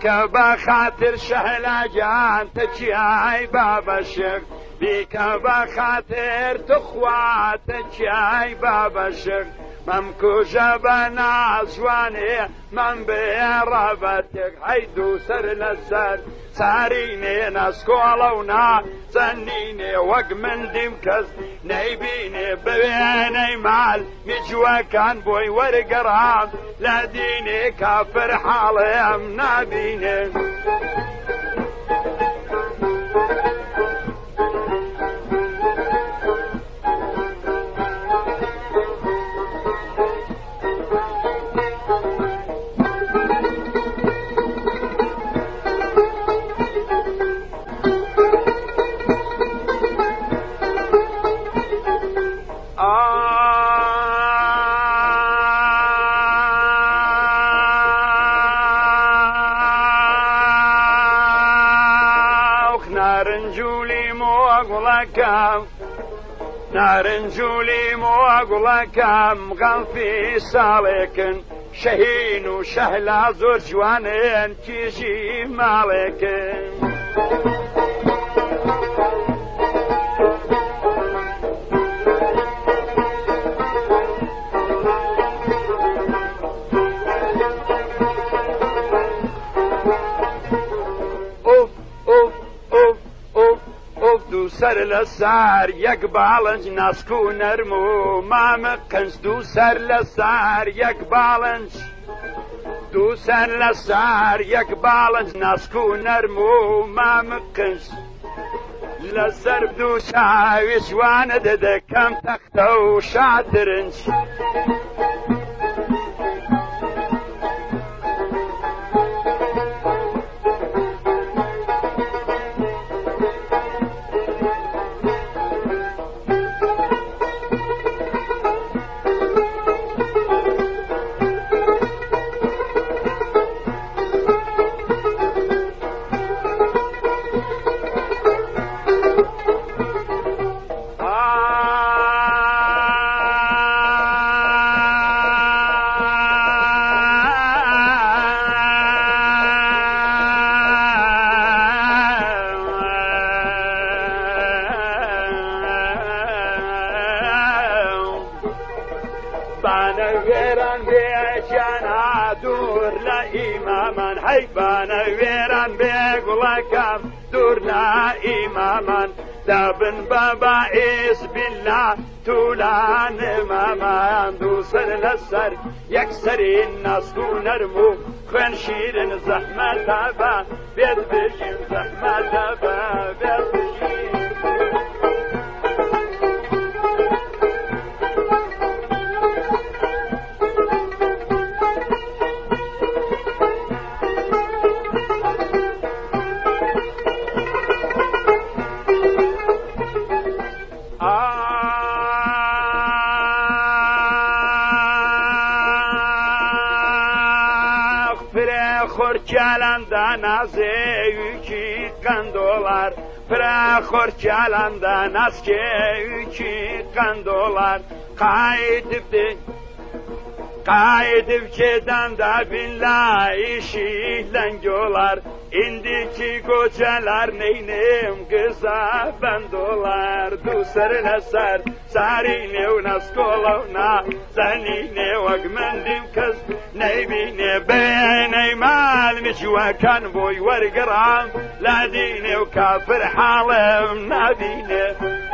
بیکە بە خاتر شەهلاجان تەچیای بابە شێخ بیکە بە خاتر تخوا تەچیای بابە شێخ مەم کوژە بە نازوانێ مەم بێڕە بە تێک هەیدوو سەر لەسەر سارینێ نەسکۆڵە و نازەنینێ وەک مندیم کەس نەیبینێ بوێنەی مال میجوەکان بۆی وەرگەڕام لە دینێ کافر حاڵێم نابینێ نارنجولی مۆگوڵەکەم غەڵفی ساڵێکن شەهین و شەهلا زۆر جوانن کیژی ماڵێکن سەر لە سار یەک باڵنج ناسک و نەرم و مامە قنج دوو سەر لە سار یەک باڵنج دوو سەر لە سار یەک باڵنج ناسک و نەرم و مامە قنج لەسەر دوو چاوی جوانە دەدەکەم تەختە و شادرنج بانەوێران بێجیانە دوور لە ئیمامان حەیبانە وێران بێگوڵەکەم دوور لە ئیمامان دابن بە باعیس بالله توولان مامان دوو سەر لەسەر یەکسەرین ناسک و نەرم و خوێن شیرن زەحمەتە بە بێت بژیم زەحمەتە بە بێت بژیم خۆرچالاندا نازێویکی قەندۆڵار فرا خۆرچالاندا ناسکێویکی قەندۆڵار قاید بچێداندا بین لایشی لەنگۆڵار ئیندیکی گۆچەلار نەینێم گزا بەندۆڵار دوو سەر لەسەر ساری نێو نەسکۆڵە و نازەنینێ وەک مندیم کەس نەیبینێ بێنەی مال مجوەکان بۆی وەرگەڕام لا دینێ و کافر حاڵم نابینێ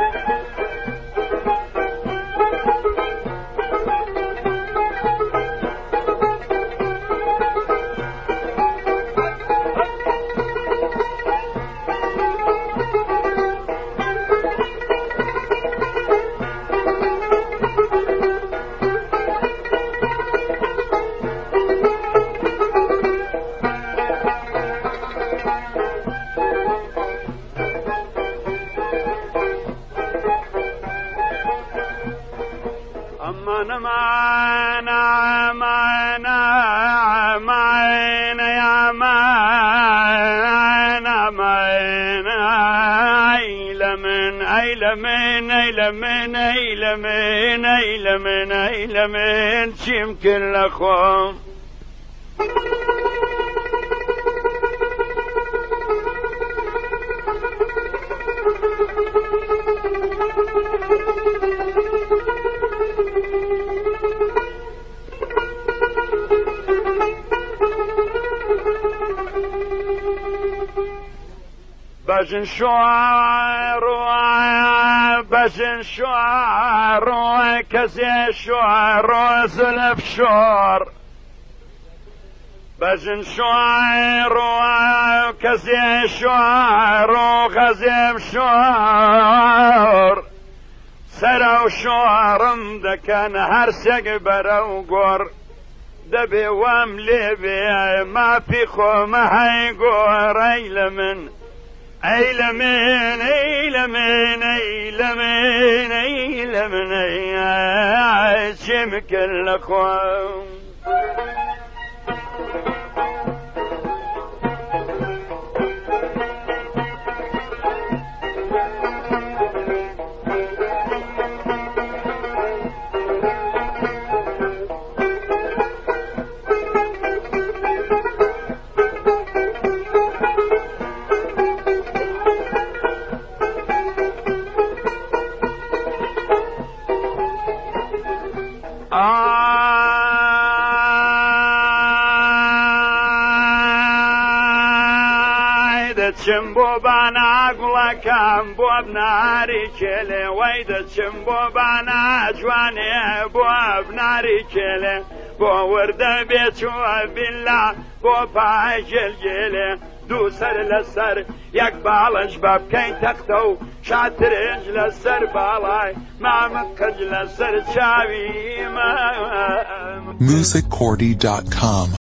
أمان أمان أمان أمان يا أمان أمان أيلمن أيلمن أيلمن أيلمن أيلمن أيلمن شم كل خوم بجن شعر كزي شعر زلف شعر بجن شعر كزي شعر غزيم شعر سرو شعرم دكان هرسق برو قر دبي واملي بي ما في خوم هيقور ايلمن ايلمن ايلمن ايلمن ايلمن ايلمن كل خوم چمبو بانا گولا کام بو بناری کله وید چمبو بانا جوانه بو بناری کله بو ورده بیچو بالله بو پاجل گله دو سر لسر یک بالنج باب کین تختو شاترنج لسر بالای مامکج لسر چاوی musiccordy.com